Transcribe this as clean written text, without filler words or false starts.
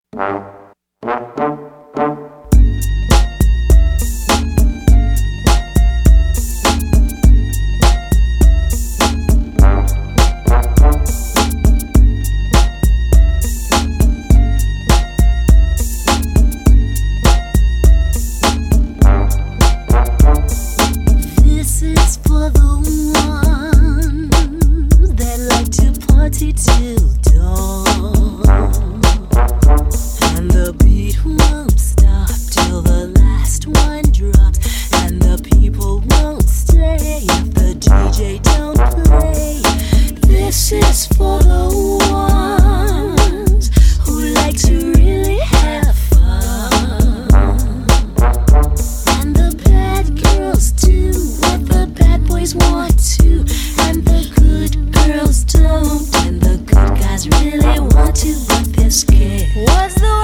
This is for the ones that like to party till dawn, and the beat won't stop till the last one drops, and the people won't stay if the DJ don't play. This is for the ones who like to really have fun, and the bad girls do what the bad boys want to, and the good girls don't, and the good guys really want to, but they're scared. What's the